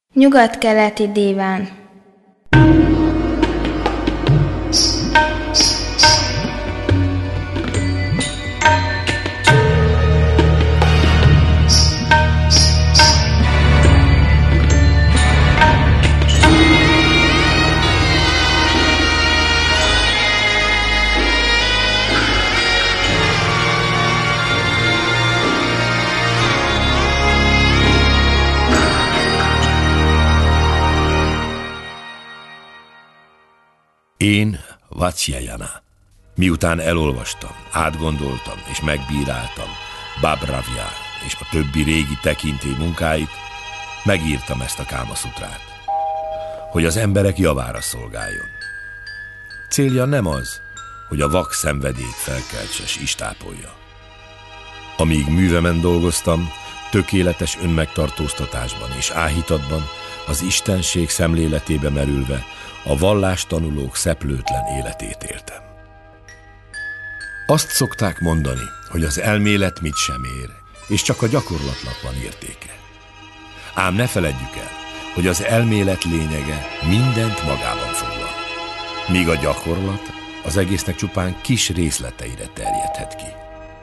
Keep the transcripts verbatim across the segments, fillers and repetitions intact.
Nyugat-keleti díván. Én, Vatsyayana, miután elolvastam, átgondoltam és megbíráltam Babravjár és a többi régi tekintély munkáit, megírtam ezt a Kámaszutrát, hogy az emberek javára szolgáljon. Célja nem az, hogy a vak szenvedélyt felkeltse s istápolja. Amíg művemen dolgoztam, tökéletes önmegtartóztatásban és áhítatban, az istenség szemléletébe merülve, a vallástanulók szeplőtlen életét éltem. Azt szokták mondani, hogy az elmélet mit sem ér, és csak a gyakorlatnak van értéke. Ám ne feledjük el, hogy az elmélet lényege mindent magában foglal, míg a gyakorlat az egésznek csupán kis részleteire terjedhet ki.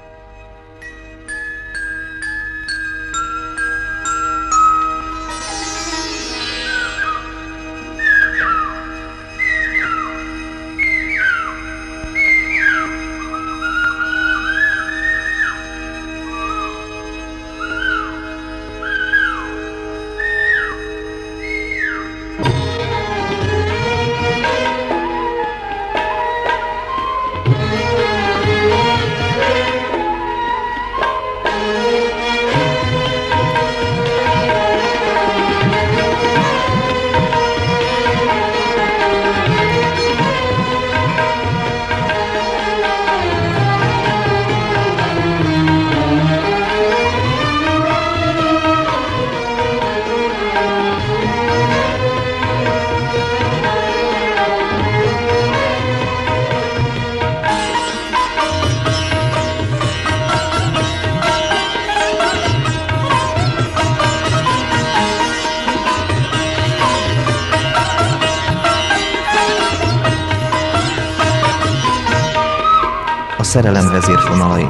Szerelem vezérfonalai.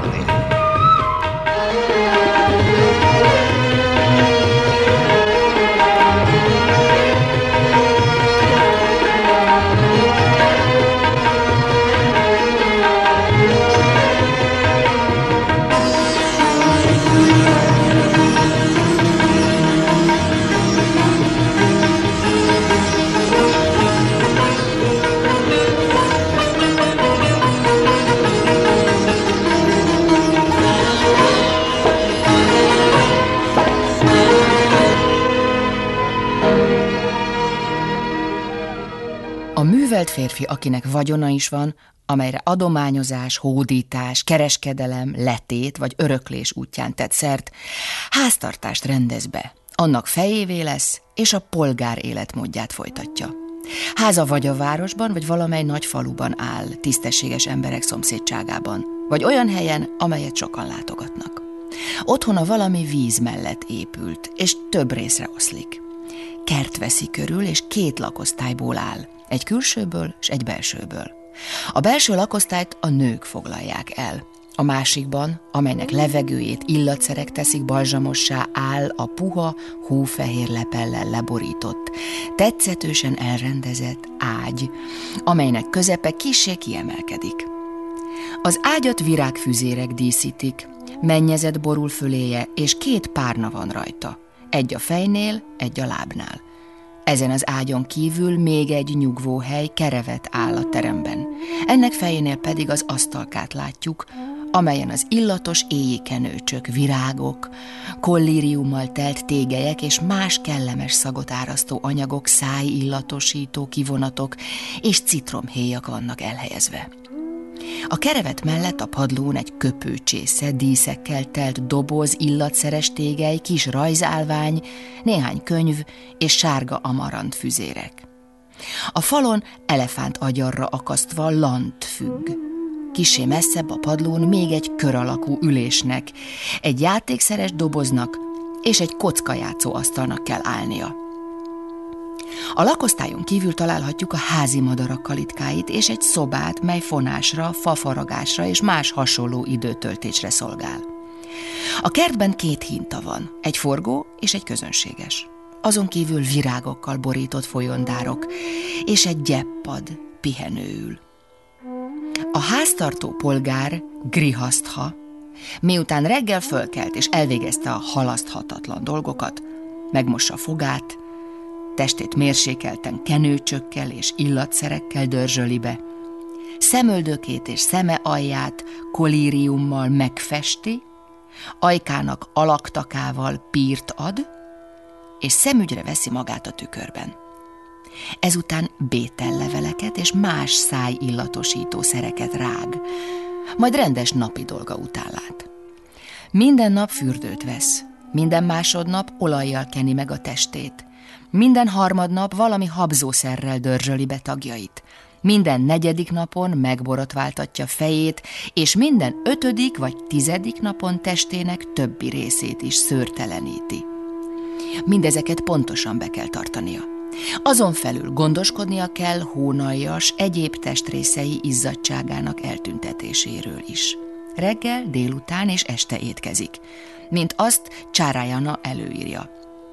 A művelt férfi, akinek vagyona is van, amelyre adományozás, hódítás, kereskedelem, letét vagy öröklés útján tett szert, háztartást rendez be, annak fejévé lesz, és a polgár életmódját folytatja. Háza vagy a városban, vagy valamely nagy faluban áll, tisztességes emberek szomszédságában, vagy olyan helyen, amelyet sokan látogatnak. Otthona valami víz mellett épült, és több részre oszlik. Kert veszi körül, és két lakosztályból áll, egy külsőből és egy belsőből. A belső lakosztályt a nők foglalják el. A másikban, amelynek levegőjét illatszerek teszik balzsamossá, áll a puha, hófehér lepellel leborított, tetszetősen elrendezett ágy, amelynek közepe kissé kiemelkedik. Az ágyat virágfüzérek díszítik, mennyezet borul föléje, és két párna van rajta, egy a fejnél, egy a lábnál. Ezen az ágyon kívül még egy nyugvóhely, kerevet áll a teremben. Ennek fejénél pedig az asztalkát látjuk, amelyen az illatos éjikenőcsök, virágok, kollíriummal telt tégelyek és más kellemes szagot árasztó anyagok, szájillatosító kivonatok és citromhéjak vannak elhelyezve. A kerevet mellett a padlón egy köpőcsésze, díszekkel telt doboz, illatszeres tégely, kis rajzálvány, néhány könyv és sárga amarant füzérek. A falon elefánt agyarra akasztva lant függ. Kissé messzebb a padlón még egy kör alakú ülésnek, egy játékszeres doboznak és egy kockajátszó asztalnak kell állnia. A lakosztályon kívül találhatjuk a házi madarak kalitkáit és egy szobát, mely fonásra, fafaragásra és más hasonló időtöltésre szolgál. A kertben két hinta van, egy forgó és egy közönséges. Azon kívül virágokkal borított folyondárok és egy gyeppad pihenőül. A háztartó polgár grihasztha, miután reggel fölkelt és elvégezte a halaszthatatlan dolgokat, megmossa a fogát, testét mérsékelten kenőcsökkel és illatszerekkel dörzsöli be, szemöldökét és szeme alját kolíriummal megfesti, ajkának alaktakával pírt ad, és szemügyre veszi magát a tükörben. Ezután bételleveleket és más szájillatosító szereket rág, majd rendes napi dolga után lát. Minden nap fürdőt vesz, minden másodnap olajjal keni meg a testét, minden harmadnap valami habzószerrel dörzsöli be tagjait, minden negyedik napon megborotváltatja fejét, és minden ötödik vagy tizedik napon testének többi részét is szőrteleníti. Mindezeket pontosan be kell tartania. Azon felül gondoskodnia kell hónaljas egyéb testrészei izzadtságának eltüntetéséről is. Reggel, délután és este étkezik, mint azt Csárayana előírja.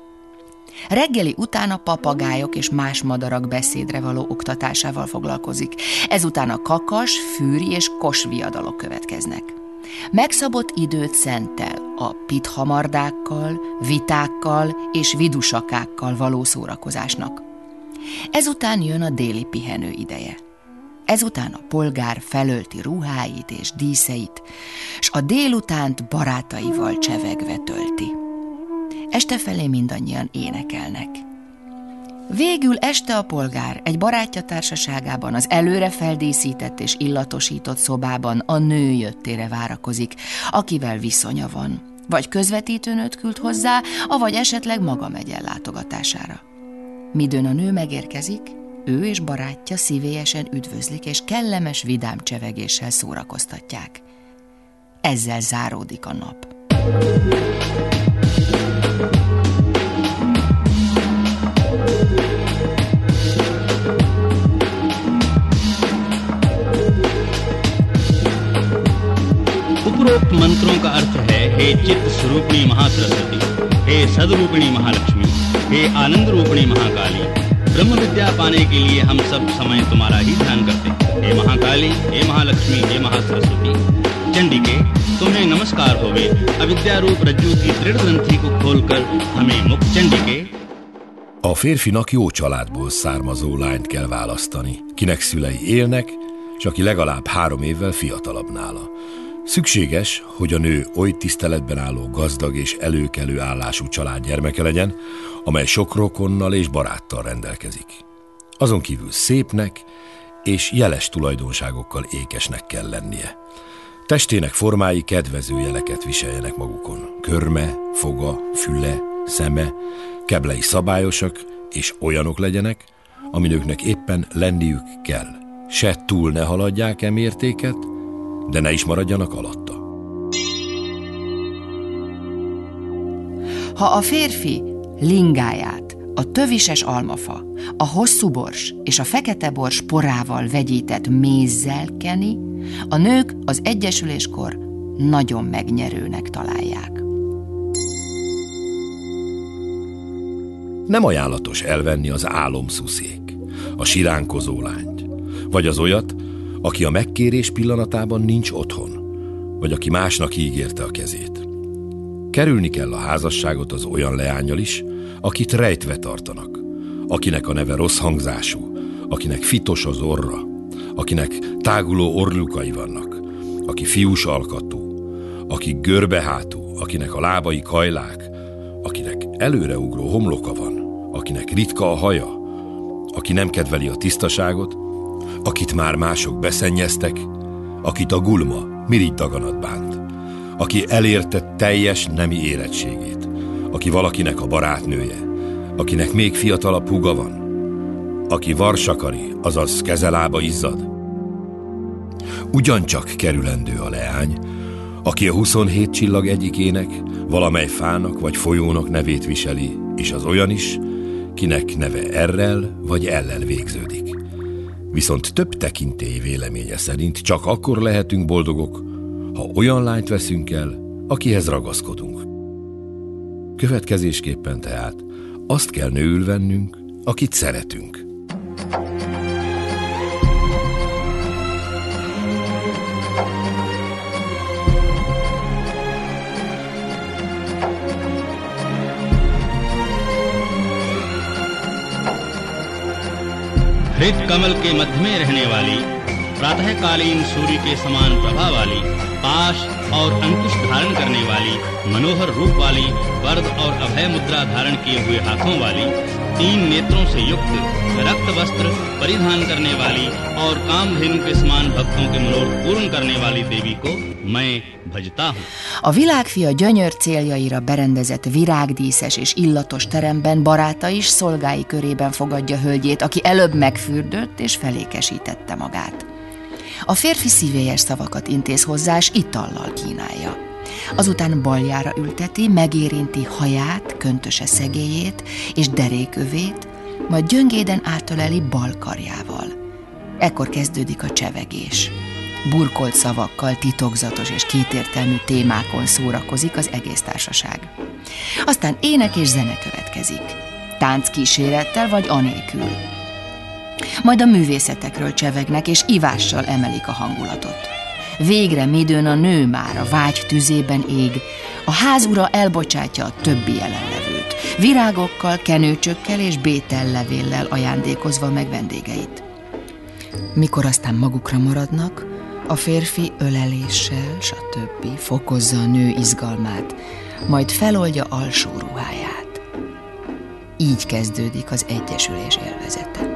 Reggeli után a papagájok és más madarak beszédre való oktatásával foglalkozik. Ezután a kakas, fűri és kosviadalok következnek. Megszabott időt szentel a pithamardákkal, vitákkal és vidusakákkal való szórakozásnak. Ezután jön a déli pihenő ideje. Ezután a polgár felölti ruháit és díszeit, s a délutánt barátaival csevegve tölti. Este felé mindannyian énekelnek. Végül este a polgár egy barátja társaságában az előre feldíszített és illatosított szobában a nő jöttére várakozik, akivel viszonya van, vagy közvetítőnőt küld hozzá, avagy esetleg maga megy el látogatására. Midőn a nő megérkezik, ő és barátja szívélyesen üdvözlik, és kellemes vidám csevegéssel szórakoztatják. Ezzel záródik a nap. उपरोक्त मंत्रों का अर्थ है, हे चित्त स्वरूपिणी महासरस्वती, हे सदरूपिणी महालक्ष्मी, हे आनंद रूपिणी महाकाली, ब्रह्म विद्या पाने के लिए हम सब समय तुम्हारा ही ध्यान करते हैं। हे महाकाली, हे महालक्ष्मी, हे महासरस्वती, चंडिके तुम्हें नमस्कार होवे, अविद्या रूप रज्जु की दृढ़ ग्रंथि को खोलकर हमें मुक्त चंडिके। A férfinak jó családból származó lányt kell választani, kinek szülei élnek, és aki legalább három évvel fiatalabb nála. Szükséges, hogy a nő oly tiszteletben álló, gazdag és előkelő állású család gyermeke legyen, amely sok rokonnal és baráttal rendelkezik. Azon kívül szépnek és jeles tulajdonságokkal ékesnek kell lennie. Testének formái kedvező jeleket viseljenek magukon. Körme, foga, füle, szeme, keblei szabályosak és olyanok legyenek, aminőknek éppen lenniük kell. Se túl ne haladják e mértéket, de ne is maradjanak alatta. Ha a férfi lingáját a tövises almafa, a hosszú bors és a fekete bors porával vegyített mézzel keni, a nők az egyesüléskor nagyon megnyerőnek találják. Nem ajánlatos elvenni az álomszuszék, a siránkozó lányt, vagy az olyat, aki a megkérés pillanatában nincs otthon, vagy aki másnak ígérte a kezét. Kerülni kell a házasságot az olyan leánnyal is, akit rejtve tartanak, akinek a neve rossz hangzású, akinek fitos az orra, akinek táguló orlukai vannak, aki fiús alkatú, aki görbehátú, akinek a lábai kajlák, akinek előreugró homloka van, akinek ritka a haja, aki nem kedveli a tisztaságot, akit már mások beszennyeztek, akit a gulma, mirigy daganat bánt, aki elérte teljes nemi érettségét, aki valakinek a barátnője, akinek még fiatalabb húga van, aki varsakari, azaz kezelába izzad. Ugyancsak kerülendő a leány, aki a huszonhét csillag egyikének, valamely fának vagy folyónak nevét viseli, és az olyan is, kinek neve errel vagy ellel végződik. Viszont több tekintély véleménye szerint csak akkor lehetünk boldogok, ha olyan lányt veszünk el, akihez ragaszkodunk. Következésképpen tehát azt kell nőül vennünk, akit szeretünk. हृद कमल के मध्य में रहने वाली, प्रातःकालीन सूर्य के समान प्रभा वाली, पाश और अंकुश धारण करने वाली, मनोहर रूप वाली, वरद और अभय मुद्रा धारण किए हुए हाथों वाली, तीन नेत्रों से युक्त, रक्त वस्त्र परिधान करने वाली और कामधेनु के समान भक्तों के मनोरथ पूर्ण करने वाली देवी को मैं भजता हूँ. A világfia gyönyör céljaira berendezett virágdíszes és illatos teremben baráta is szolgái körében fogadja hölgyét, aki előbb megfürdött és felékesítette magát. A férfi szívélyes szavakat intéz hozzá, és itallal kínálja. Azután baljára ülteti, megérinti haját, köntöse szegélyét és derékövét, majd gyöngéden átöleli bal karjával. Ekkor kezdődik a csevegés. Burkolt szavakkal, titokzatos és kétértelmű témákon szórakozik az egész társaság. Aztán ének és zene következik, tánc kísérettel vagy anélkül. Majd a művészetekről csevegnek és ivással emelik a hangulatot. Végre midőn a nő már a vágy tüzében ég, a házura elbocsátja a többi jelenlevőt, virágokkal, kenőcsökkel és bétellevéllel ajándékozva meg vendégeit. Mikor aztán magukra maradnak, a férfi öleléssel, stb. Fokozza a nő izgalmát, majd feloldja alsó ruháját. Így kezdődik az egyesülés élvezete.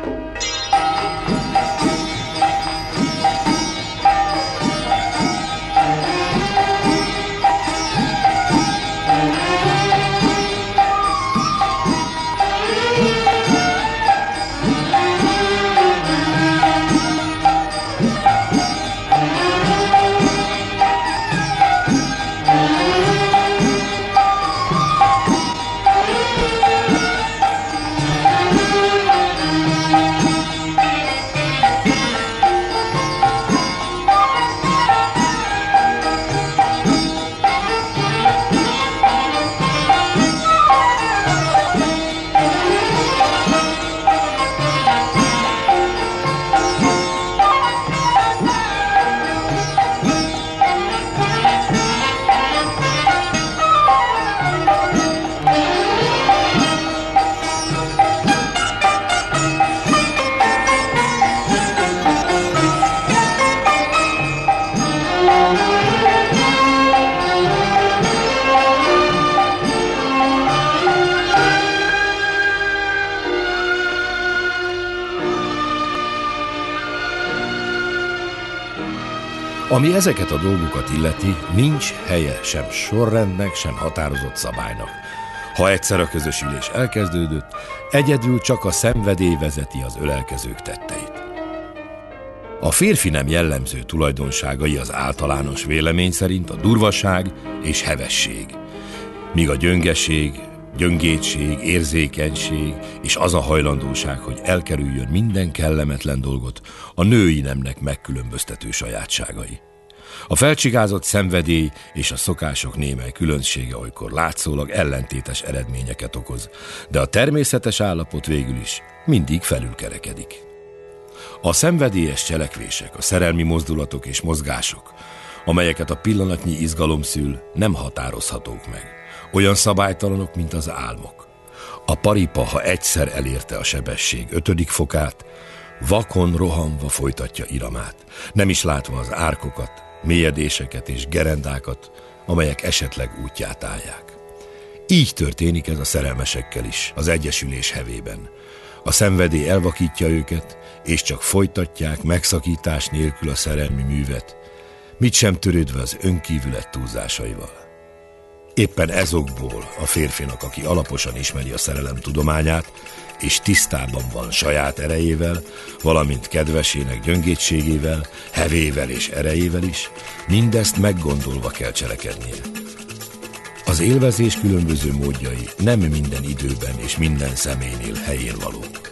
Ami ezeket a dolgokat illeti, nincs helye sem sorrendnek, sem határozott szabálynak. Ha egyszer a közösülés elkezdődött, egyedül csak a szenvedély vezeti az ölelkezők tetteit. A férfi nem jellemző tulajdonságai az általános vélemény szerint a durvaság és hevesség, míg a gyöngeség, gyöngétség, érzékenység és az a hajlandóság, hogy elkerüljön minden kellemetlen dolgot, a női nemnek megkülönböztető sajátságai. A felcsigázott szenvedély és a szokások némely különbsége olykor látszólag ellentétes eredményeket okoz, de a természetes állapot végül is mindig felülkerekedik. A szenvedélyes cselekvések, a szerelmi mozdulatok és mozgások, amelyeket a pillanatnyi izgalom szül, nem határozhatók meg. Olyan szabálytalanok, mint az álmok. A paripa, ha egyszer elérte a sebesség ötödik fokát, vakon rohanva folytatja iramát, nem is látva az árkokat, mélyedéseket és gerendákat, amelyek esetleg útját állják. Így történik ez a szerelmesekkel is, az egyesülés hevében. A szenvedély elvakítja őket, és csak folytatják megszakítás nélkül a szerelmi művet, mit sem törődve az önkívület túlzásaival. Éppen ezokból a férfinak, aki alaposan ismeri a szerelem tudományát, és tisztában van saját erejével, valamint kedvesének gyöngétségével, hevével és erejével is, mindezt meggondolva kell cselekednie. Az élvezés különböző módjai nem minden időben és minden személynél helyén valók.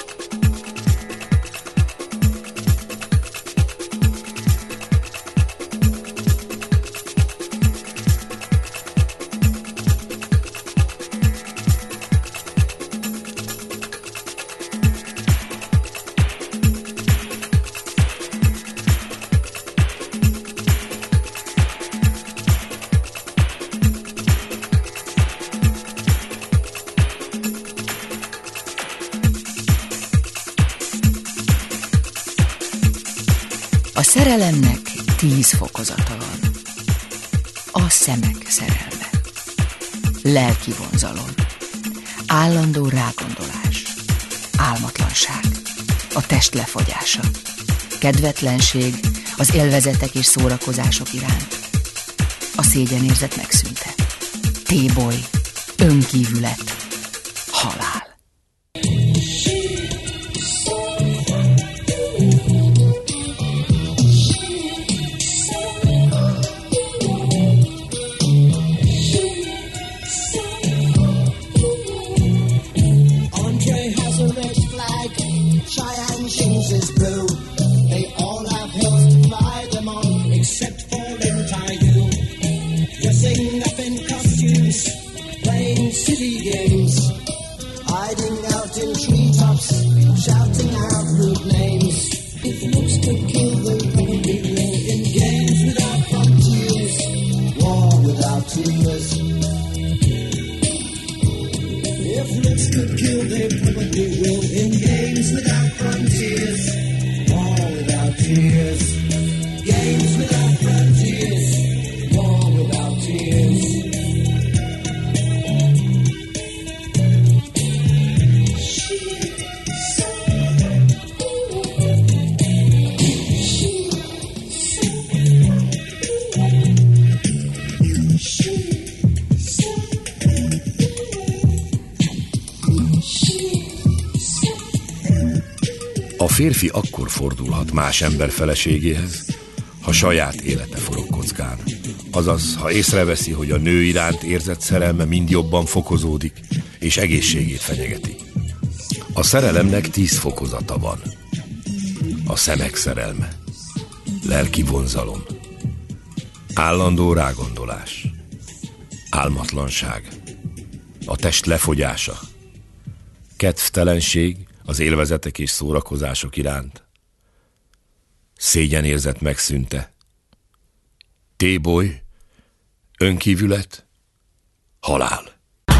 A szerelemnek tíz fokozata van. A szemek szerelme, lelki vonzalom, állandó rágondolás, álmatlanság, a test lefogyása, kedvetlenség az élvezetek és szórakozások iránt, a szégyenérzet megszűnte, téboly, önkívület, halál. A férfi akkor fordulhat más ember feleségéhez, ha saját élete forog kockán. Azaz, ha észreveszi, hogy a nő iránt érzett szerelme mind jobban fokozódik, és egészségét fenyegeti. A szerelemnek tíz fokozata van. A szemek szerelme, lelki vonzalom, állandó rágondolás, álmatlanság, a test lefogyása, kedvtelenség az élvezetek és szórakozások iránt, szégyenérzet megszűnte, téboly, önkívület, halál.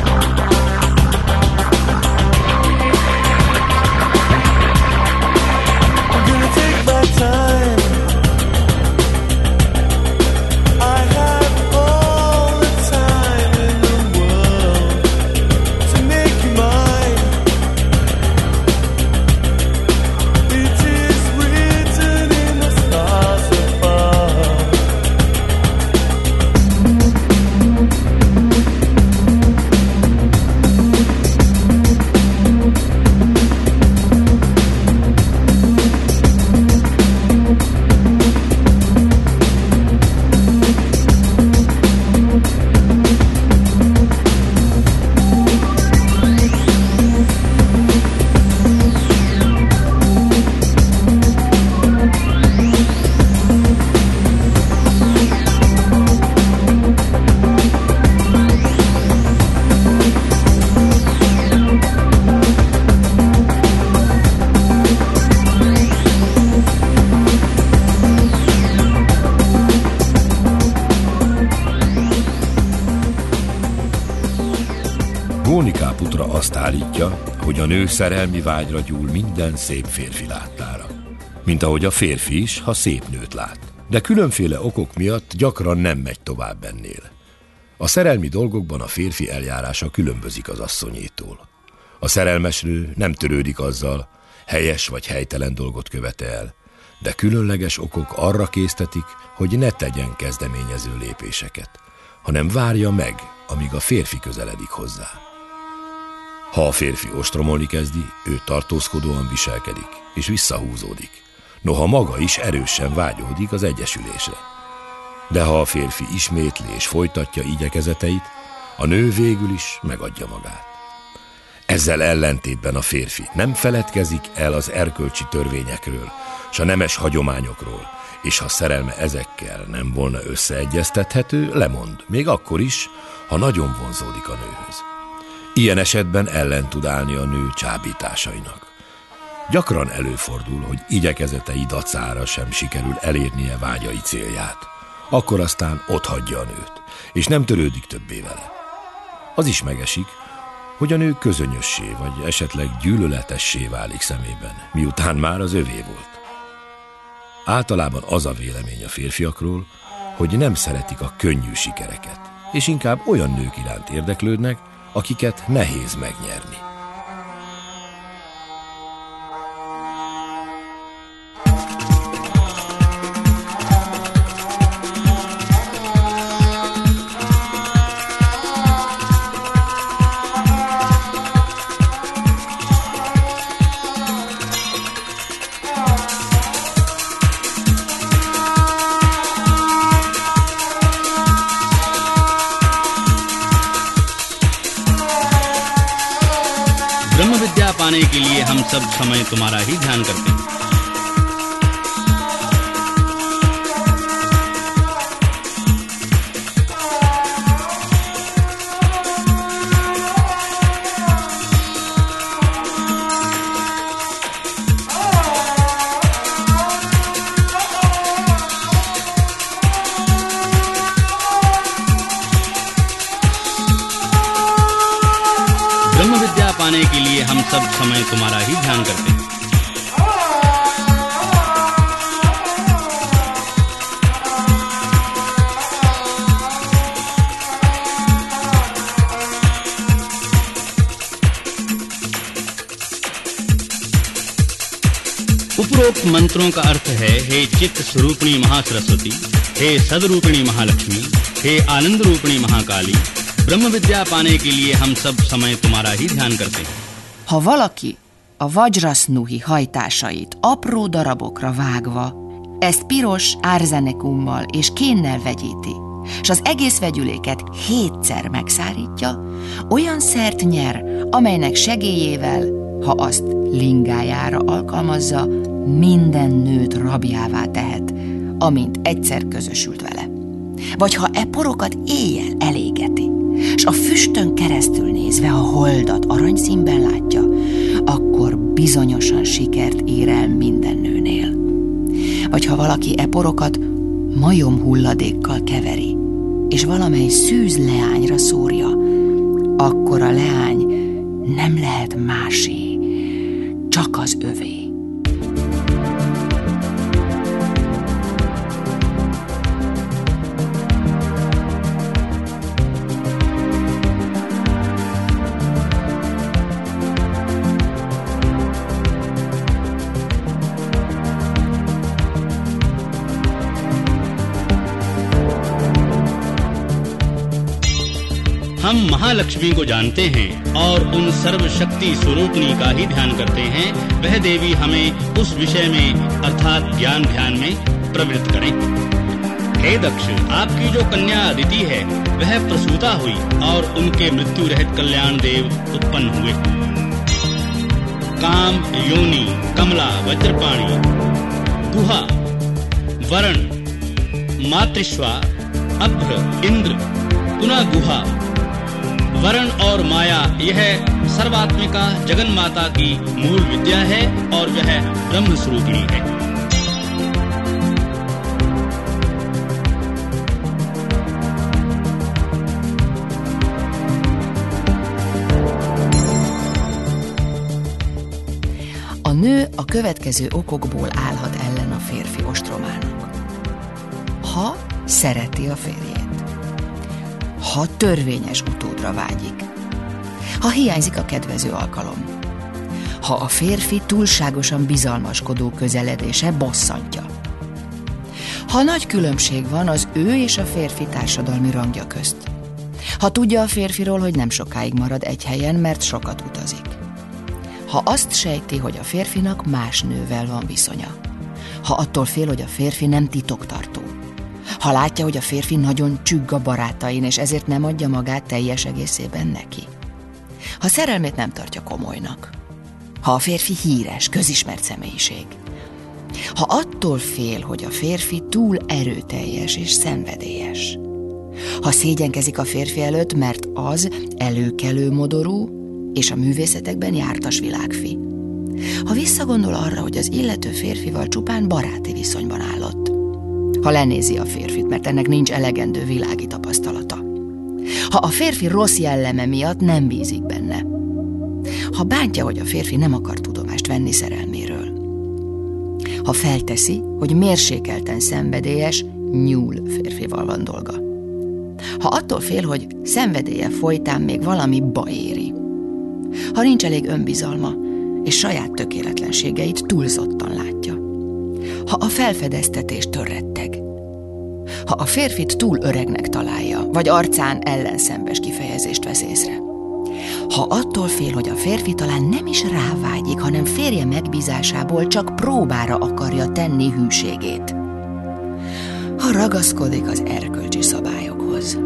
Gónikáputra azt állítja, hogy a nő szerelmi vágyra gyúl minden szép férfi láttára. Mint ahogy a férfi is, ha szép nőt lát. De különféle okok miatt gyakran nem megy tovább ennél. A szerelmi dolgokban a férfi eljárása különbözik az asszonyétól. A szerelmes nő nem törődik azzal, helyes vagy helytelen dolgot követ el, de különleges okok arra késztetik, hogy ne tegyen kezdeményező lépéseket, hanem várja meg, amíg a férfi közeledik hozzá. Ha a férfi ostromolni kezdi, ő tartózkodóan viselkedik, és visszahúzódik. Noha maga is erősen vágyódik az egyesülésre. De ha a férfi ismétli és folytatja igyekezeteit, A nő végül is megadja magát. Ezzel ellentétben a férfi nem feledkezik el az erkölcsi törvényekről, s a nemes hagyományokról, és ha szerelme ezekkel nem volna összeegyeztethető, lemond, még akkor is, ha nagyon vonzódik a nőhöz. Ilyen esetben ellen tud állni a nő csábításainak. Gyakran előfordul, hogy igyekezetei dacára sem sikerül elérnie vágyai célját. Akkor aztán otthagyja a nőt, és nem törődik többé vele. Az is megesik, hogy a nő közönyössé vagy esetleg gyűlöletessé válik szemében, miután már az övé volt. Általában az a vélemény a férfiakról, hogy nem szeretik a könnyű sikereket, és inkább olyan nők iránt érdeklődnek, akiket nehéz megnyerni. ब्रह्म विद्या पाने के लिए हम सब समय तुम्हारा ही ध्यान करते हैं। ब्रह्म विद्या पाने के लिए हम सब समय तुम्हारा ही ध्यान करते हैं। उपरोक्त मंत्रों का अर्थ है, हे चित्त स्वरूपिणी महासरस्वती, हे सदरूपिणी महालक्ष्मी, हे आनंद रूपिणी महाकाली, ब्रह्म विद्या पाने के लिए हम सब समय तुम्हारा ही ध्यान करते हैं. Ha valaki a vajrasznuhi hajtásait apró darabokra vágva, ezt piros árzenekummal és kénnel vegyíti, s az egész vegyüléket hétszer megszárítja, olyan szert nyer, amelynek segélyével, ha azt lingájára alkalmazza, minden nőt rabjává tehet, amint egyszer közösült vele. Vagy ha e porokat éjjel elégeti, s a füstön keresztül nézve a holdat aranyszínben látja, akkor bizonyosan sikert ér el minden nőnél. Vagy ha valaki e porokat majom hulladékkal keveri, és valamely szűz leányra szórja, akkor a leány nem lehet másé, csak az övé. हम महालक्ष्मी को जानते हैं और उन सर्वशक्ति स्वरूपिणी का ही ध्यान करते हैं। वह देवी हमें उस विषय में अर्थात ज्ञान ध्यान में प्रवृत्त करें। हे दक्ष, आपकी जो कन्या अदिति है वह प्रसूता हुई और उनके मृत्यु रहित कल्याण देव उत्पन्न हुए। काम, योनि, कमला, वज्रपाणी, गुहा, वरण, मातृश्वा, अभ्र, इंद्र, पुनः गुहा, वरण और माया, यह सर्वात्मिका जगन माता की मूल विद्या है और वह ब्रह्म स्वरूपिणी है। A nő a következő okokból állhat ellen a férfi ostromának. Ha szereti a férjét, ha törvényes utódra vágyik, ha hiányzik a kedvező alkalom, ha a férfi túlságosan bizalmaskodó közeledése bosszantja, ha nagy különbség van az ő és a férfi társadalmi rangja közt, ha tudja a férfiról, hogy nem sokáig marad egy helyen, mert sokat utazik, ha azt sejti, hogy a férfinak más nővel van viszonya, ha attól fél, hogy a férfi nem titoktartó, Ha látja, hogy a férfi nagyon csügg a barátain, és ezért nem adja magát teljes egészében neki. Ha szerelmét nem tartja komolynak. Ha a férfi híres, közismert személyiség. Ha attól fél, hogy a férfi túl erőteljes és szenvedélyes. Ha szégyenkezik a férfi előtt, mert az előkelő modorú és a művészetekben jártas világfi. Ha visszagondol arra, hogy az illető férfival csupán baráti viszonyban állott. Ha lenézi a férfit, mert ennek nincs elegendő világi tapasztalata. Ha a férfi rossz jelleme miatt nem bízik benne. Ha bántja, hogy a férfi nem akar tudomást venni szerelméről. Ha felteszi, hogy mérsékelten szenvedélyes, nyúl férfival van dolga. Ha attól fél, hogy szenvedélye folytán még valami baj éri. Ha nincs elég önbizalma, és saját tökéletlenségeit túlzottan látja. Ha a felfedeztetéstől retteg. Ha a férfit túl öregnek találja, vagy arcán ellenszenves kifejezést vesz észre. Ha attól fél, hogy a férfi talán nem is rávágyik, hanem férje megbízásából csak próbára akarja tenni hűségét. Ha ragaszkodik az erkölcsi szabályokhoz.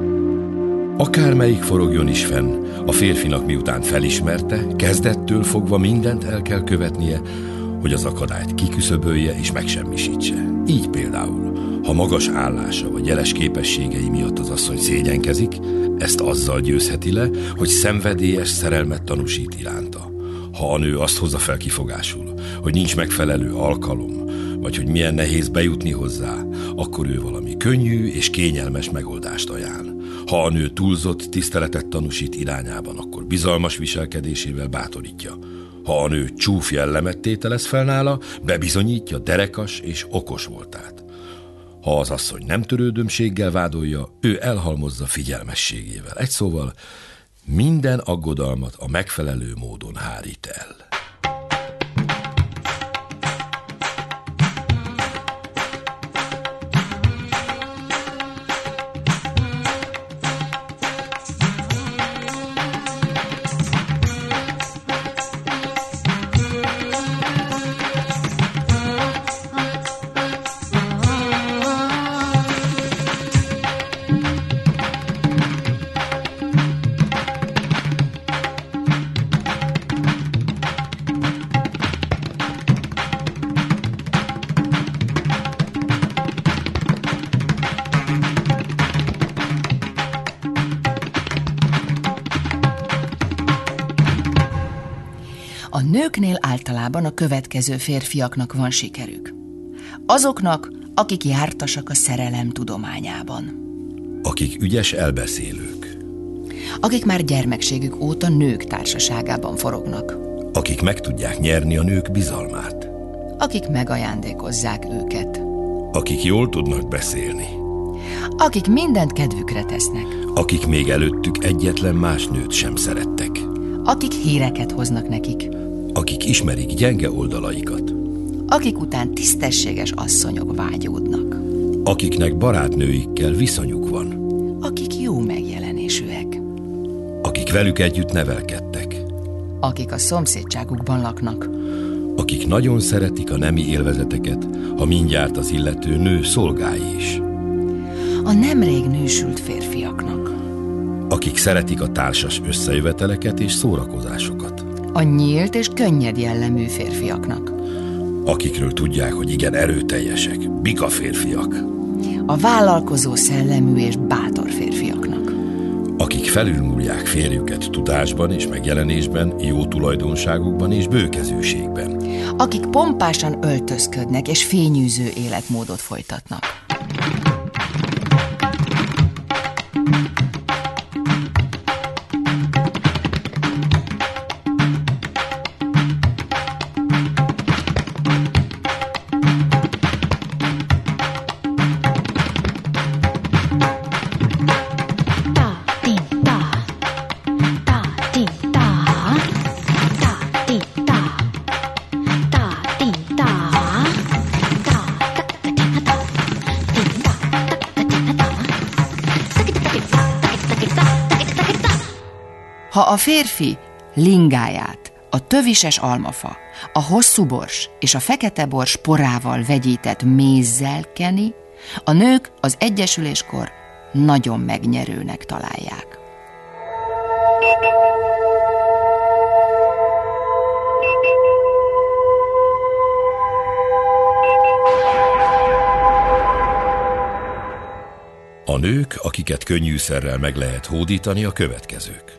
Akármelyik forogjon is fenn, a férfinak miután felismerte, kezdettől fogva mindent el kell követnie, hogy az akadályt kiküszöbölje és megsemmisítse. Így például, ha magas állása vagy jeles képességei miatt az asszony szégyenkezik, ezt azzal győzheti le, hogy szenvedélyes szerelmet tanúsít iránta. Ha a nő azt hozza fel kifogásul, hogy nincs megfelelő alkalom, vagy hogy milyen nehéz bejutni hozzá, akkor ő valami könnyű és kényelmes megoldást ajánl. Ha a nő túlzott tiszteletet tanúsít irányában, akkor bizalmas viselkedésével bátorítja. Ha a nő csúf jellemet tételez fel nála, bebizonyítja derekas és okos voltát. Ha az asszony nem törődömséggel vádolja, ő elhalmozza figyelmességével. Egy szóval minden aggodalmat a megfelelő módon hárít el. A nőknél általában a következő férfiaknak van sikerük. Azoknak, akik jártasak a szerelem tudományában. Akik ügyes elbeszélők. Akik már gyermekségük óta nők társaságában forognak. Akik meg tudják nyerni a nők bizalmát. Akik megajándékozzák őket. Akik jól tudnak beszélni. Akik mindent kedvükre tesznek. Akik még előttük egyetlen más nőt sem szerettek. Akik híreket hoznak nekik. Akik ismerik gyenge oldalaikat. Akik után tisztességes asszonyok vágyódnak. Akiknek barátnőikkel viszonyuk van. Akik jó megjelenésűek. Akik velük együtt nevelkedtek. Akik a szomszédságukban laknak. Akik nagyon szeretik a nemi élvezeteket, ha mindjárt az illető nő szolgái is. A nemrég nősült férfiaknak. Akik szeretik a társas összejöveteleket és szórakozásokat. A nyílt és könnyed jellemű férfiaknak. Akikről tudják, hogy igen erőteljesek, bika férfiak. A vállalkozó szellemű és bátor férfiaknak. Akik felülmúlják férjüket tudásban és megjelenésben, jó tulajdonságukban és bőkezűségben. Akik pompásan öltözködnek és fényűző életmódot folytatnak. Ha a férfi lingáját a tövises almafa, a hosszú bors és a fekete bors porával vegyített mézzel keni, A nők az egyesüléskor nagyon megnyerőnek találják. A nők, akiket könnyűszerrel meg lehet hódítani, a következők.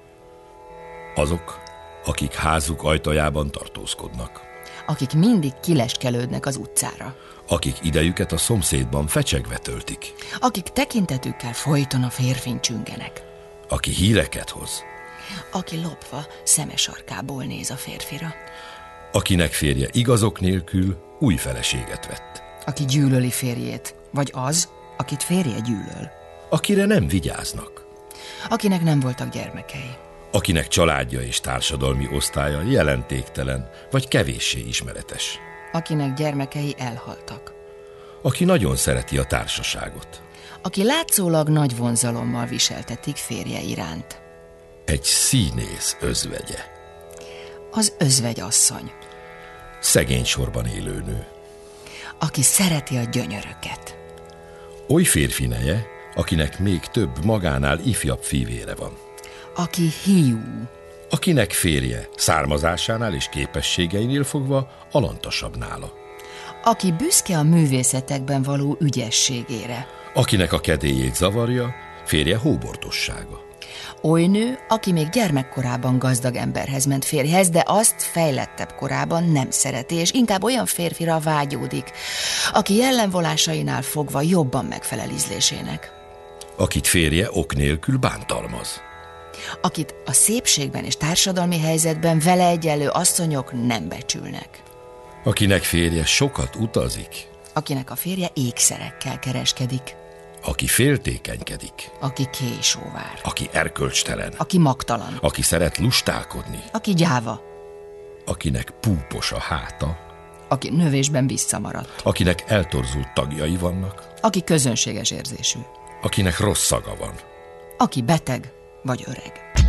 Azok, akik házuk ajtajában tartózkodnak. Akik mindig kileskelődnek az utcára. Akik idejüket a szomszédban fecsegve töltik. Akik tekintetükkel folyton a férfin csüngenek. Aki híreket hoz. Aki lopva szemesarkából néz a férfira. Akinek férje igazok nélkül új feleséget vett. Aki gyűlöli férjét, vagy az, akit férje gyűlöl. Akire nem vigyáznak. Akinek nem voltak gyermekei. Akinek családja és társadalmi osztálya jelentéktelen, vagy kevéssé ismeretes. Akinek gyermekei elhaltak. Aki nagyon szereti a társaságot. Aki látszólag nagy vonzalommal viseltetik férje iránt. Egy színész özvegye. Az özvegyasszony. Szegény sorban élő nő. Aki szereti a gyönyöröket. Oly férfi neje, akinek még több magánál ifjabb fivére van. Aki hiú. Akinek férje származásánál és képességeinél fogva alantasabb nála. Aki büszke a művészetekben való ügyességére. Akinek a kedélyét zavarja, férje hóbortossága. Oly nő, aki még gyermekkorában gazdag emberhez ment férjhez, de azt fejlettebb korában nem szereti, és inkább olyan férfira vágyódik, aki jellemvolásainál fogva jobban megfelel ízlésének. Akit férje ok nélkül bántalmaz. Akit a szépségben és társadalmi helyzetben vele egyenlő asszonyok nem becsülnek. Akinek férje sokat utazik. Akinek a férje ékszerekkel kereskedik. Aki féltékenykedik. Aki késóvár. Aki erkölcstelen. Aki magtalan. Aki szeret lustálkodni. Aki gyáva. Akinek púpos a háta. Aki növésben visszamaradt. Akinek eltorzult tagjai vannak. Aki közönséges érzésű. Akinek rossz szaga van. Aki beteg vagy öreg.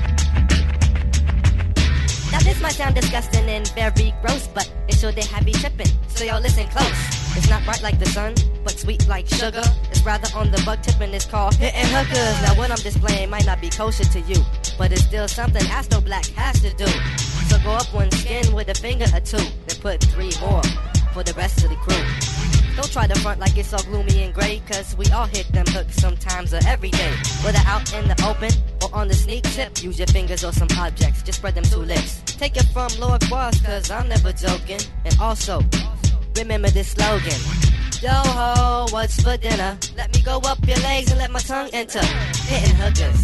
Now this might sound disgusting and very gross, but it sure they have you tripping, so y'all listen close. It's not bright like the sun, but sweet like sugar. It's rather on the bug tip and it's called hitting hookers. Now what I'm displaying might not be kosher to you, but it's still something Astro Black has to do. So go up one skin with a finger or two, then put three more for the rest of the crew. Don't try to front like it's all gloomy and gray, cause we all hit them hooks sometimes or every day. Whether out in the open or on the sneak tip, use your fingers or some objects, just spread them two lips. Take it from Lord Boss, cause I'm never joking. And also, remember this slogan. Yo ho, what's for dinner? Let me go up your legs and let my tongue enter. Hitting hookers.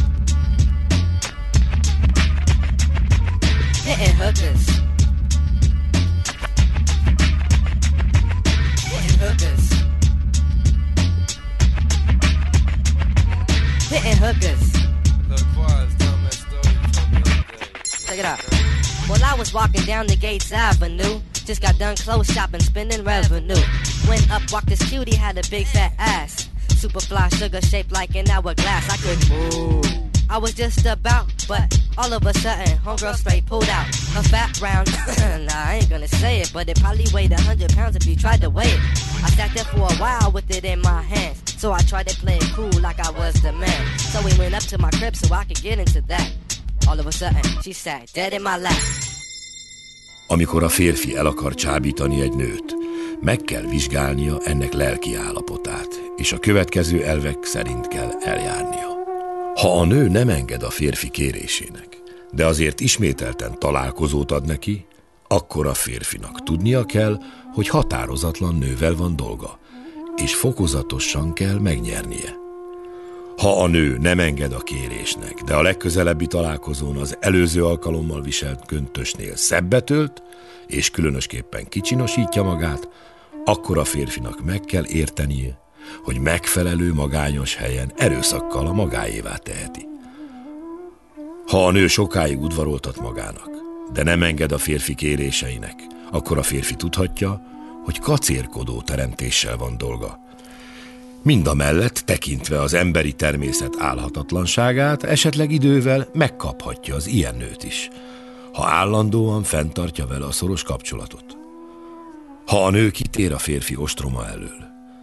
Hitting hookers. Hitting hookers. Hitting hookers. Check it out. Well, I was walking down the Gates Avenue. Just got done clothes shopping, spending revenue. Went up, walked this cutie, had a big fat ass. Super fly, sugar shaped like an hourglass. I couldn't move. I was just about, but all of a sudden, homegirl straight pulled out a fat round. Nah, I ain't gonna say it, but it probably weighed a hundred pounds if you tried to weigh it. I sat there for a while with it in my hands, so I tried to play it cool like I was the man. So we went up to my crib so I could get into that. All of a sudden, she sat dead in my lap. Amikor a férfi el akar csábítani egy nőt, meg kell vizsgálnia ennek lelki állapotát, és a következő elvek szerint kell eljárnia. Ha a nő nem enged a férfi kérésének, de azért ismételten találkozót ad neki, akkor a férfinak tudnia kell, hogy határozatlan nővel van dolga, és fokozatosan kell megnyernie. Ha a nő nem enged a kérésnek, de a legközelebbi találkozón az előző alkalommal viselt köntösnél szebbet ölt, és különösképpen kicsinosítja magát, akkor a férfinak meg kell értenie, hogy megfelelő magányos helyen erőszakkal a magáévá teheti. Ha a nő sokáig udvaroltat magának, de nem enged a férfi kéréseinek, akkor a férfi tudhatja, hogy kacérkodó teremtéssel van dolga. Mindamellett tekintve az emberi természet álhatatlanságát, esetleg idővel megkaphatja az ilyen nőt is, ha állandóan fenntartja vele a szoros kapcsolatot. Ha a nő kitér a férfi ostroma elől,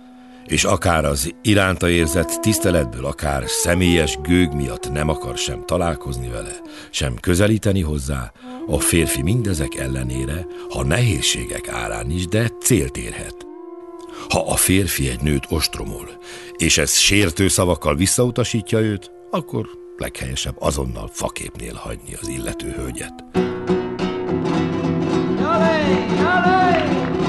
és akár az iránta érzett tiszteletből, akár személyes gőg miatt nem akar sem találkozni vele, sem közelíteni hozzá, a férfi mindezek ellenére, ha nehézségek árán is, de célt érhet. Ha a férfi egy nőt ostromol, és ez sértő szavakkal visszautasítja őt, akkor leghelyesebb azonnal faképnél hagyni az illető hölgyet. Jale, jale!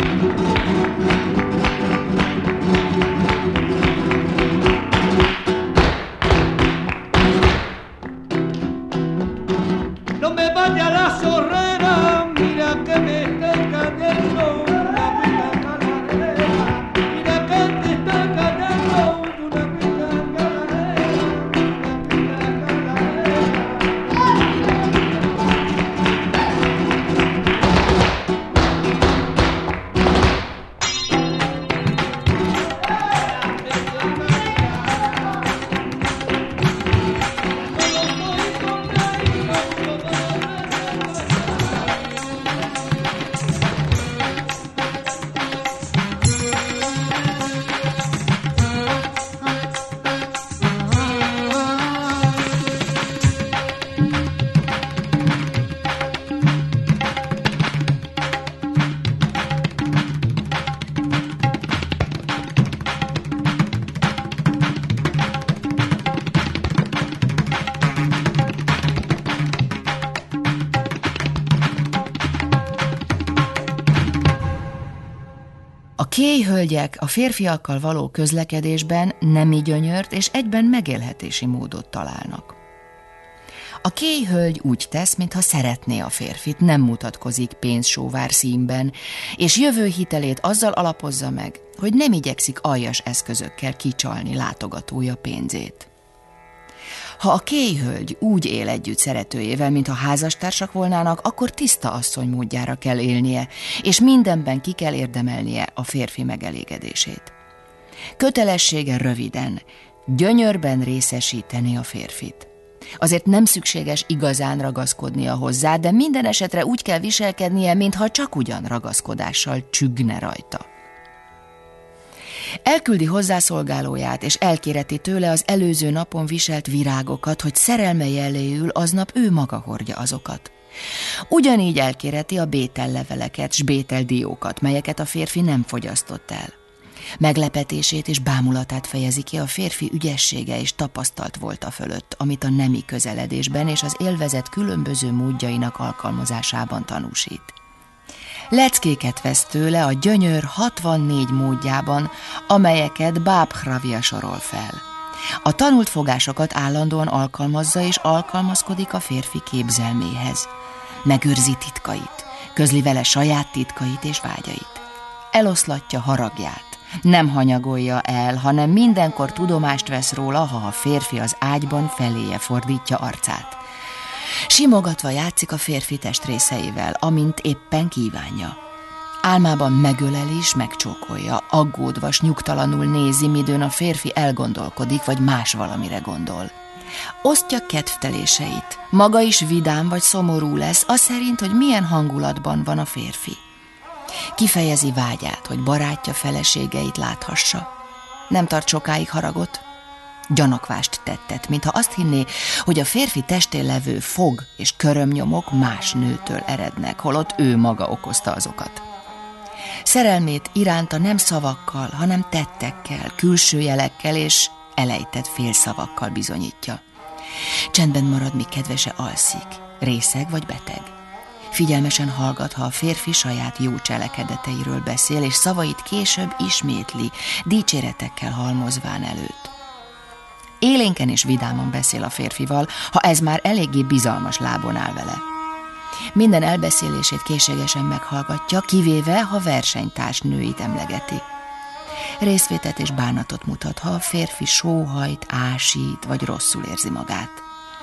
No me vaya la zorrera, mira que me está cayendo una vida caladera, mira que te está cayendo una vida caladera, una Kélyhölgyek a férfiakkal való közlekedésben nemi gyönyört és egyben megélhetési módot találnak. A kélyhölgy úgy tesz, mintha szeretné a férfit, nem mutatkozik pénzsóvár színben, és jövő hitelét azzal alapozza meg, hogy nem igyekszik aljas eszközökkel kicsalni látogatója pénzét. Ha a kélyhölgy úgy él együtt szeretőjével, mintha házastársak volnának, akkor tiszta asszony módjára kell élnie, és mindenben ki kell érdemelnie a férfi megelégedését. Kötelessége röviden, gyönyörben részesíteni a férfit. Azért nem szükséges igazán ragaszkodnia hozzá, de minden esetre úgy kell viselkednie, mintha csak ugyan ragaszkodással csüggne rajta. Elküldi hozzászolgálóját, és elkéreti tőle az előző napon viselt virágokat, hogy szerelme jelléül aznap ő maga hordja azokat. Ugyanígy elkéreti a bételleveleket s bételdiókat, melyeket a férfi nem fogyasztott el. Meglepetését és bámulatát fejezi ki a férfi ügyessége és tapasztalt volta fölött, amit a nemi közeledésben és az élvezet különböző módjainak alkalmazásában tanúsít. Leckéket vesz tőle a gyönyör hatvannégy módjában, amelyeket Báb Hravia sorol fel. A tanult fogásokat állandóan alkalmazza és alkalmazkodik a férfi képzelméhez. Megőrzi titkait, közli vele saját titkait és vágyait. Eloszlatja haragját, nem hanyagolja el, hanem mindenkor tudomást vesz róla, ha a férfi az ágyban feléje fordítja arcát. Simogatva játszik a férfi testrészeivel, amint éppen kívánja. Álmában megöleli s megcsókolja, aggódva s nyugtalanul nézi, midőn a férfi elgondolkodik, vagy más valamire gondol. Osztja kedvteléseit, maga is vidám vagy szomorú lesz, az szerint, hogy milyen hangulatban van a férfi. Kifejezi vágyát, hogy barátja feleségeit láthassa. Nem tart sokáig haragot, gyanakvást tettet, mintha azt hinné, hogy a férfi testén levő fog és körömnyomok más nőtől erednek, holott ő maga okozta azokat. Szerelmét iránta nem szavakkal, hanem tettekkel, külső jelekkel és elejtett félszavakkal bizonyítja. Csendben marad, míg kedvese alszik, részeg vagy beteg. Figyelmesen hallgat, ha a férfi saját jó cselekedeteiről beszél, és szavait később ismétli, dicséretekkel halmozván előtt. Élénken és vidáman beszél a férfival, ha ez már eléggé bizalmas lábon áll vele. Minden elbeszélését készségesen meghallgatja, kivéve, ha versenytárs nőit emlegeti. Részvétet és bánatot mutat, ha a férfi sóhajt, ásít vagy rosszul érzi magát.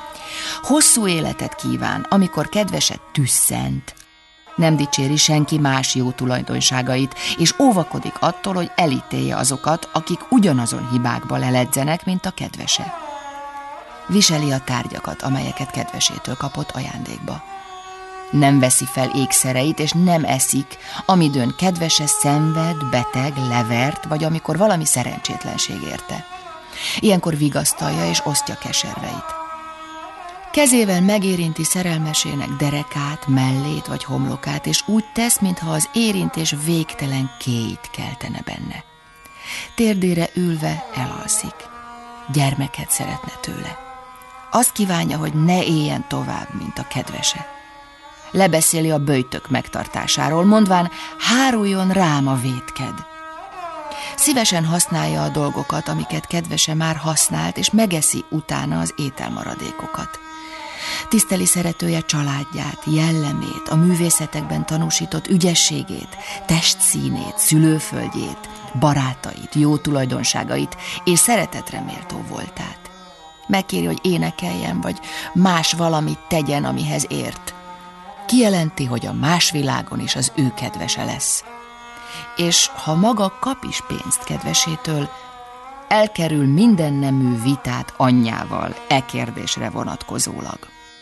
Hosszú életet kíván, amikor kedvese tüsszent. Nem dicséri senki más jó tulajdonságait, és óvakodik attól, hogy elítélje azokat, akik ugyanazon hibákba leledzenek, mint a kedvese. Viseli a tárgyakat, amelyeket kedvesétől kapott ajándékba. Nem veszi fel ékszereit, és nem eszik, amidőn kedvese szenved, beteg, levert, vagy amikor valami szerencsétlenség érte. Ilyenkor vigasztalja és osztja keserveit. Kezével megérinti szerelmesének derekát, mellét vagy homlokát, és úgy tesz, mintha az érintés végtelen kéit keltene benne. Térdére ülve elalszik. Gyermeket szeretne tőle. Azt kívánja, hogy ne éljen tovább, mint a kedvese. Lebeszéli a böjtök megtartásáról, mondván, háruljon rám a vétked. Szívesen használja a dolgokat, amiket kedvese már használt, és megeszi utána az ételmaradékokat. Tiszteli szeretője családját, jellemét, a művészetekben tanúsított ügyességét, testszínét, szülőföldjét, barátait, jó tulajdonságait és szeretetre méltó voltát. Megkéri, hogy énekeljen, vagy más valamit tegyen, amihez ért. Kijelenti, hogy a más világon is az ő kedvese lesz. És ha maga kap is pénzt kedvesétől, elkerül minden nemű vitát anyjával e kérdésre vonatkozólag.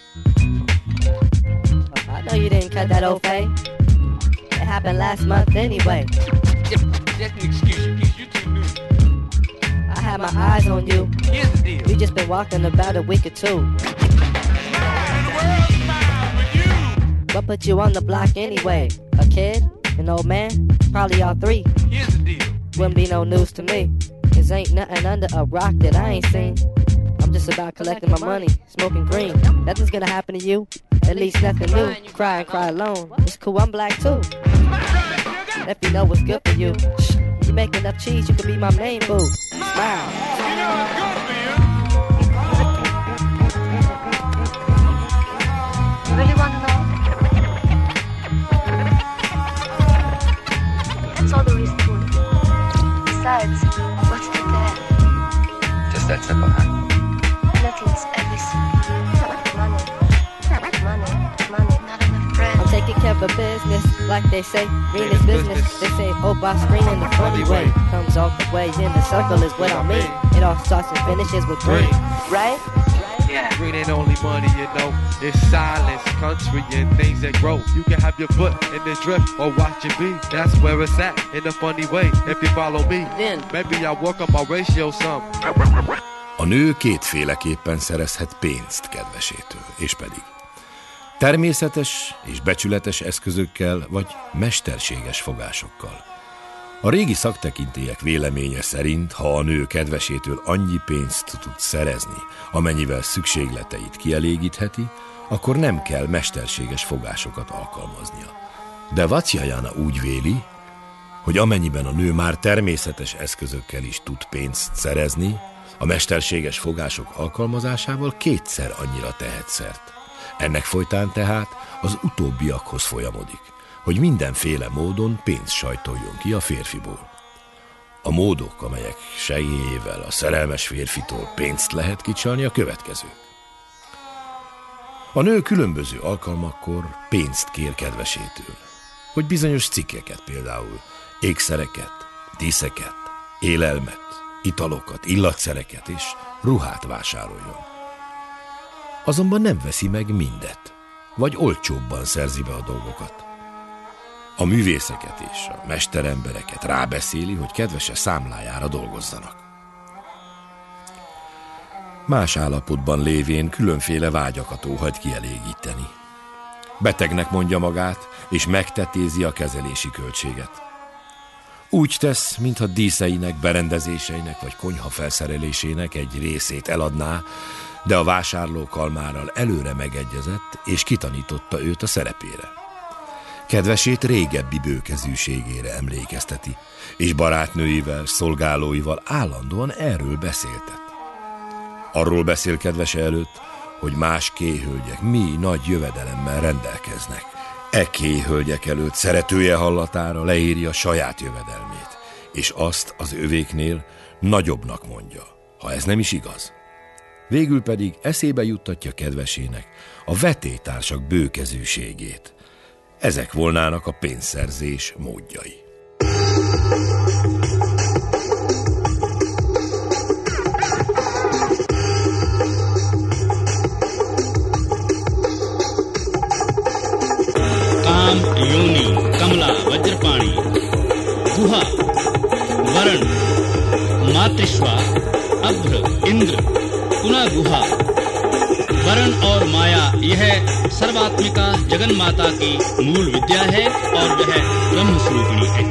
I know you didn't cut that old fade. It happened last month anyway. That's an excuse. You, you too new. I had my eyes on you. Here's the deal. You just been walking about a week or two. What put you on the block anyway? A kid? An old man? Probably all three. Here's the deal. Wouldn't be no news to me. Cause ain't nothing under a rock that I ain't seen. I'm just about collecting my money, smoking green. Nothing's gonna happen to you. At least nothing new. Cry and cry alone. It's cool, I'm black too. Let me know what's good for you. You make enough cheese, you could be my main boo. Smile. You know it's good for you. You really want to know? That's all there is to it. Besides, what's the there? Just that simple, huh? Nothing's everything. Money. Money. Money. Not enough bread. I'm taking care of a business, like they say. Real is business. They say, oh, by screen in the funny way. Comes off the way, in the circle is what I mean. It all starts and finishes with green. Right? Yeah. Green ain't only money, you know. It's silence, country, and things that grow. You can have your foot in the drift or watch it be. That's where it's at, in a funny way. If you follow me, Then maybe I'll work on my ratio some. A nő kétféleképpen szerezhet pénzt kedvesétől, és pedig természetes és becsületes eszközökkel, vagy mesterséges fogásokkal. A régi szaktekintélyek véleménye szerint, ha a nő kedvesétől annyi pénzt tud szerezni, amennyivel szükségleteit kielégítheti, akkor nem kell mesterséges fogásokat alkalmaznia. De Vatsjajana úgy véli, hogy amennyiben a nő már természetes eszközökkel is tud pénzt szerezni, a mesterséges fogások alkalmazásával kétszer annyira tehet szert. Ennek folytán tehát az utóbbiakhoz folyamodik, hogy mindenféle módon pénzt sajtoljon ki a férfiból. A módok, amelyek segélyével a szerelmes férfitól pénzt lehet kicsalni, a következők. A nő különböző alkalmakkor pénzt kér kedvesétől, hogy bizonyos cikkeket, például ékszereket, díszeket, élelmet, italokat, illatszereket és ruhát vásároljon. Azonban nem veszi meg mindet, vagy olcsóbban szerzi be a dolgokat. A művészeket és a mesterembereket rábeszéli, hogy kedvese számlájára dolgozzanak. Más állapotban lévén különféle vágyakat óhajt kielégíteni. Betegnek mondja magát, és megtetézi a kezelési költséget. Úgy tesz, mintha díszeinek, berendezéseinek vagy konyha felszerelésének egy részét eladná, de a vásárló kalmárral előre megegyezett, és kitanította őt a szerepére. Kedvesét régebbi bőkezűségére emlékezteti, és barátnőivel, szolgálóival állandóan erről beszéltet. Arról beszél kedvese előtt, hogy más kéhölgyek mi nagy jövedelemmel rendelkeznek. E kéhölgyek előtt szeretője hallatára leírja saját jövedelmét, és azt az övéknél nagyobbnak mondja, ha ez nem is igaz. Végül pedig eszébe juttatja kedvesének a vetélytársak bőkezűségét. Ezek volnának a pénzszerzés módjai. योनि कमला वज्रपाणी गुहा वरण मातृश्वा अभ्र इंद्र पुनः गुहा वरण और माया यह सर्वात्मिका जगन माता की मूल विद्या है और वह ब्रह्म स्वरूपिणी है।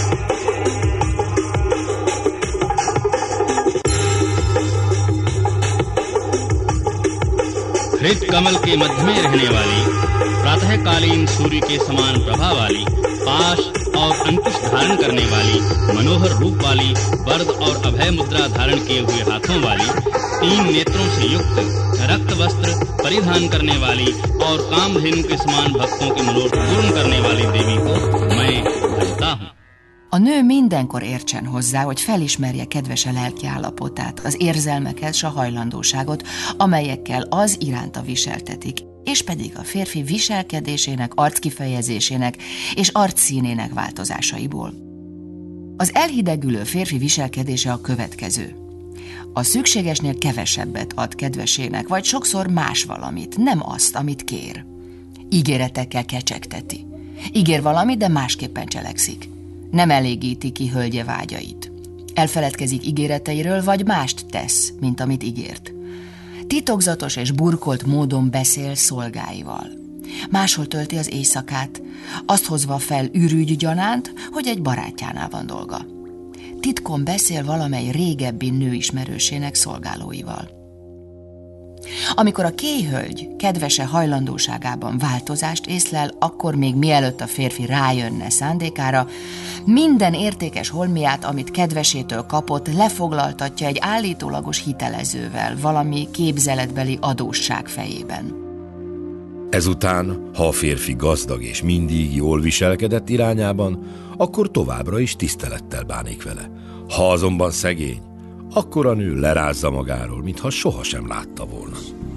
हृद कमल के मध्य में रहने वाली प्रातःकालीन सूर्य के समान प्रभा वाली पाश और अंकुश धारण करने वाली मनोहर रूप वाली वरद और अभय मुद्रा धारण किए हुए हाथों वाली तीन नेत्रों से युक्त रक्त वस्त्र परिधान करने वाली और कामधेनु के समान भक्तों के मनोरथ पूर्ण करने वाली देवी को मैं भजता हूँ। A nő mindenkor értsen hozzá, hogy felismerje kedvese lelki állapotát, az érzelmeket s a hajlandóságot, amelyekkel az iránta viseltetik, és pedig a férfi viselkedésének, arckifejezésének és arcszínének változásaiból. Az elhidegülő férfi viselkedése a következő. A szükségesnél kevesebbet ad kedvesének, vagy sokszor más valamit, nem azt, amit kér. Ígéretekkel kecsegteti. Ígér valamit, de másképpen cselekszik. Nem elégíti ki hölgye vágyait. Elfeledkezik ígéreteiről, vagy mást tesz, mint amit ígért. Titokzatos és burkolt módon beszél szolgáival. Máshol tölti az éjszakát, azt hozva fel ürügy gyanánt, hogy egy barátjánál van dolga. Titkon beszél valamely régebbi nőismerősének szolgálóival. Amikor a kéhölgy kedvese hajlandóságában változást észlel, akkor még mielőtt a férfi rájönne szándékára, minden értékes holmiát, amit kedvesétől kapott, lefoglaltatja egy állítólagos hitelezővel, valami képzeletbeli adósság fejében. Ezután, ha a férfi gazdag és mindig jól viselkedett irányában, akkor továbbra is tisztelettel bánik vele. Ha azonban szegény, akkor a nő lerázza magáról, mintha sohasem látta volna.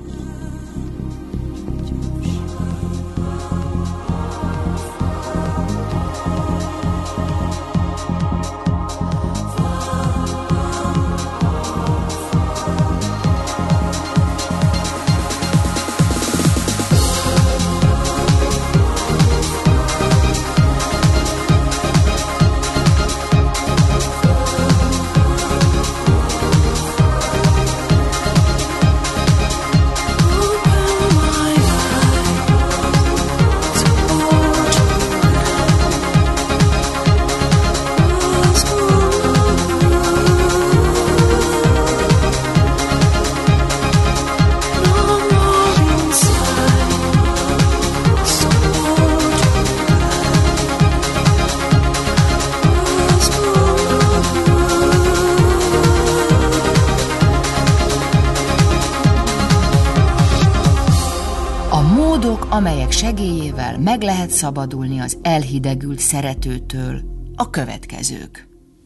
Amelyek segélyével meg lehet szabadulni az elhidegült szeretőtől, a következők.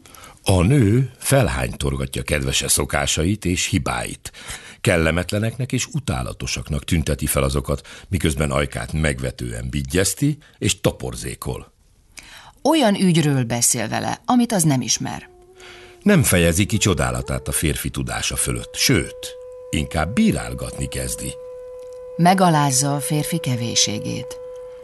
A nő felhánytorgatja kedvese szokásait és hibáit. Kellemetleneknek és utálatosaknak tünteti fel azokat, miközben ajkát megvetően bigyezti és toporzékol. Olyan ügyről beszél vele, amit az nem ismer. Nem fejezi ki csodálatát a férfi tudása fölött, sőt, inkább bírálgatni kezdi. Megalázza a férfi kevésségét.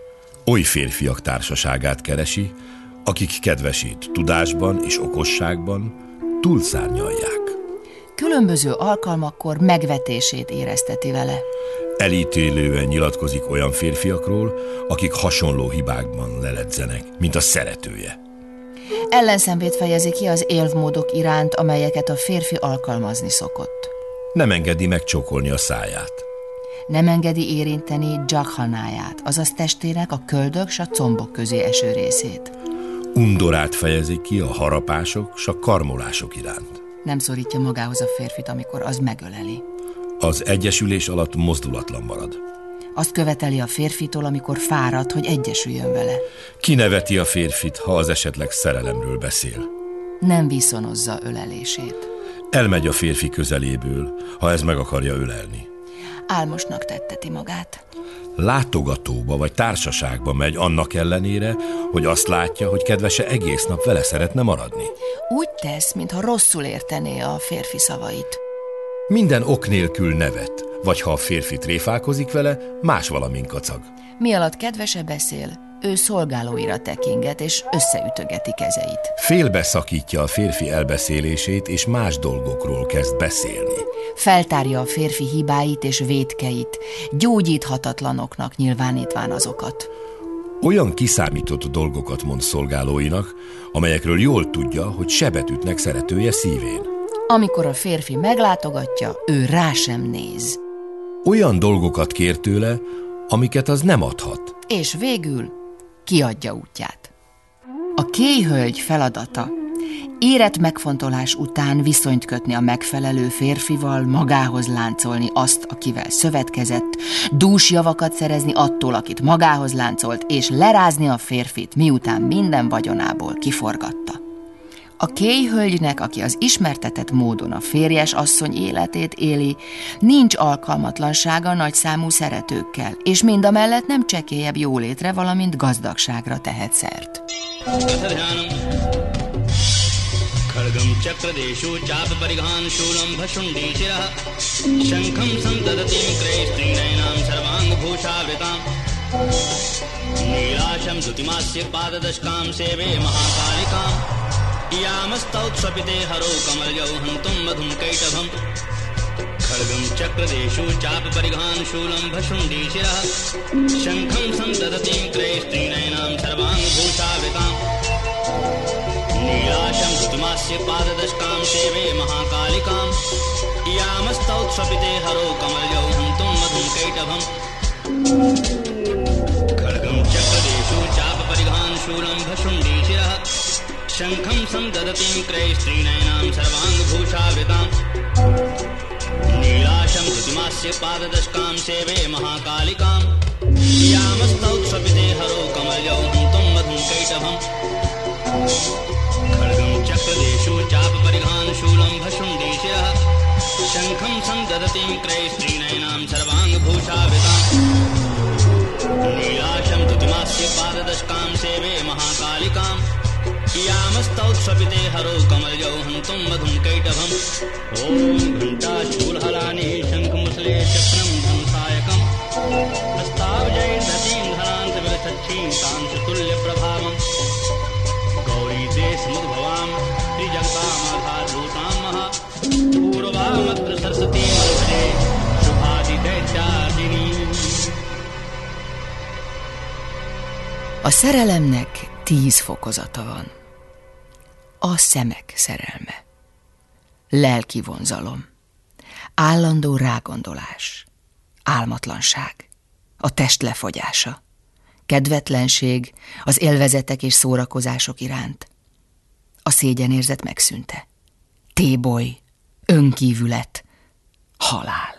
Oly férfiak társaságát keresi, akik kedvesét tudásban és okosságban túlszárnyalják. Különböző alkalmakkor megvetését érezteti vele. Elítélően nyilatkozik olyan férfiakról, akik hasonló hibákban leledzenek, mint a szeretője. Ellenszenvét fejezi ki az élvmódok iránt, amelyeket a férfi alkalmazni szokott. Nem engedi megcsókolni a száját. Nem engedi érinteni dzsakhanáját, azaz testének a köldök s a combok közé eső részét. Undorát fejezi ki a harapások s a karmolások iránt. Nem szorítja magához a férfit, amikor az megöleli. Az egyesülés alatt mozdulatlan marad. Azt követeli a férfitól, amikor fárad, hogy egyesüljön vele. Kineveti a férfit, ha az esetleg szerelemről beszél. Nem viszonozza ölelését. Elmegy a férfi közeléből, ha ez meg akarja ölelni. Álmosnak tetteti magát. Látogatóba vagy társaságba megy annak ellenére, hogy azt látja, hogy kedvese egész nap vele szeretne maradni. Úgy tesz, mintha rosszul értené a férfi szavait. Minden ok nélkül nevet, vagy ha a férfi tréfálkozik vele, más valamin kacag. Mi alatt kedvese beszél, ő szolgálóira tekinget, és összeütögeti kezeit. Félbeszakítja a férfi elbeszélését, és más dolgokról kezd beszélni. Feltárja a férfi hibáit és vétkeit, gyógyíthatatlanoknak nyilvánítván azokat. Olyan kiszámított dolgokat mond szolgálóinak, amelyekről jól tudja, hogy sebet ütnek szeretője szívén. Amikor a férfi meglátogatja, ő rá sem néz. Olyan dolgokat kér tőle, amiket az nem adhat. És végül kiadja útját. A kéhölgy feladata érett megfontolás után viszonyt kötni a megfelelő férfival, magához láncolni azt, akivel szövetkezett, dús javakat szerezni attól, akit magához láncolt, és lerázni a férfit, miután minden vagyonából kiforgatta. A kéhölgynek, aki az ismertetett módon a férjes asszony életét éli, nincs alkalmatlansága nagyszámú szeretőkkel, és mindamellett nem csekélyebb jólétre, valamint gazdagságra tehet szert. खड्गं चक्रदेशु चाप परिघान शूलं भशुण्डी शिरः शङ्खं सन्तततिं क्रैस्त्रीनयनां सर्वाङ्गभूषावृतां नीलाशं द्युतिमास्य पाददशकां सेवे महाकालिकां यामस्तौत्स्वपिते हरो कमलजौ हन्तुं मधुं कैटभं खड्गं चक्रदेशु चाप परिघान शूलं भशुण्डी शिरः शङ्खं सन्तततिं क्रैस्त्रीनयनां सर्वाङ्गभूषावृतां नीलाशं धृतिमास्य पाददशकां सेवे महाकालिकां यामस्तौत्स्वपिते हरो कमलजौ हन्तुं मधुं कैटभं खड्गं चक्रदेशु चाप परिघान शूलं भशुण्डी शिरः शङ्खं सन्ददतीं क्रैस्त्रीनयनां सर्वाङ्गभूषावृतां नीलाशं धृतिमास्य पाददशकां सेवे महाकालिकां यामस्तौत्स्वपिते हरो कमलजौ हन्तुं मधुं कैटभं खड्गं चक्रदेशु चाप परिघान शूलं भशुण्डी शिरः शङ्खं सन्ददतीं क्रैस्त्रीनयनां सर्वाङ्गभूषावृतां नीलाशं धृतिमास्य पाददशकां सेवे महाकालिकां यामस्तौत्स्वपिते हरो कमलजौ हन्तुं मधुं कैटभम् ॐ घण्टाशूलहलानि शङ्खमुसले चक्रं धनुसायकं हस्ताब्जैर्दतीं धरान्तविलसच्छीं कांसतुल्यप्रभावम् गौरीदेशमुद्भवां त्रिजगतामाधारभूतां महा पूर्वामत्र सरस्वतीं वन्दे शुभादिदैत्यादिनीं. A szerelemnek tíz fokozata van. A szemek szerelme, lelki vonzalom, állandó rágondolás, álmatlanság, a test lefogyása, kedvetlenség az élvezetek és szórakozások iránt, a szégyenérzet megszűnte, téboly, önkívület, halál.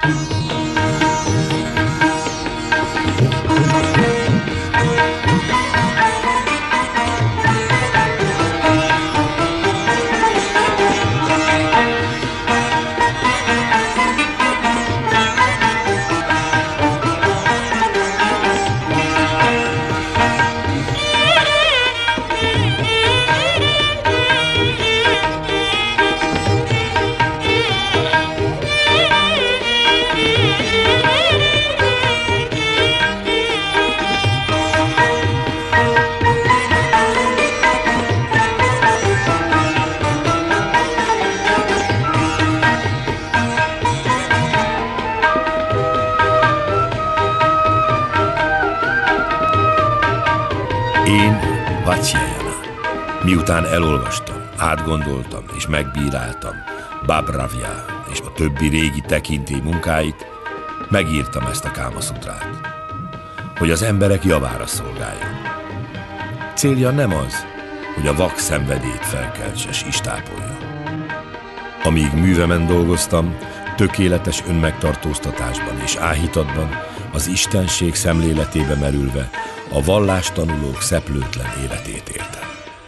Én, Vatsiajana, miután elolvastam, átgondoltam és megbíráltam Babravja és a többi régi tekintély munkáit, megírtam ezt a Kámaszutrát, hogy az emberek javára szolgáljon. Célja nem az, hogy a vak szenvedélyt felkeltse és istápolja. Amíg művemen dolgoztam, tökéletes önmegtartóztatásban és áhítatban, az istenség szemléletébe merülve, a vallástanulók szeplőtlen életét éltem.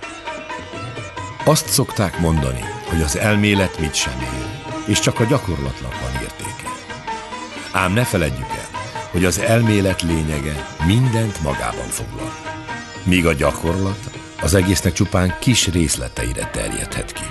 Azt szokták mondani, hogy az elmélet mit sem ér, és csak a gyakorlatnak van értéke. Ám ne feledjük el, hogy az elmélet lényege mindent magában foglal, míg a gyakorlat az egésznek csupán kis részleteire terjedhet ki.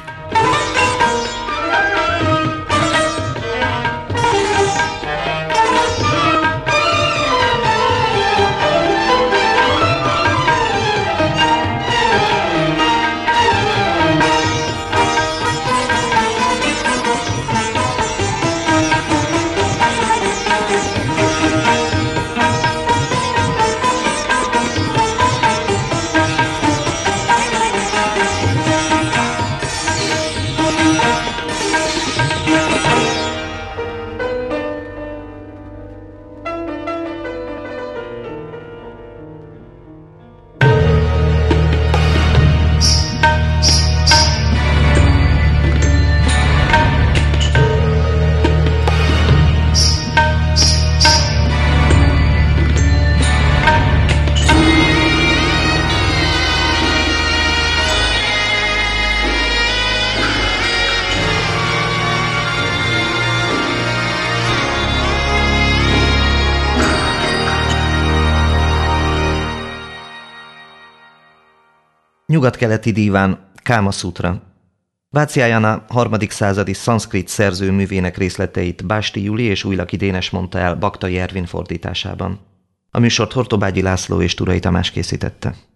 Nyugat-keleti díván, Káma Sutra. Váciájana harmadik századi szanszkrit szerzőművének részleteit Básti Juli és Újlaki Dénes mondta el Baktai Ervin fordításában. A műsort Hortobágyi László és Turai Tamás készítette.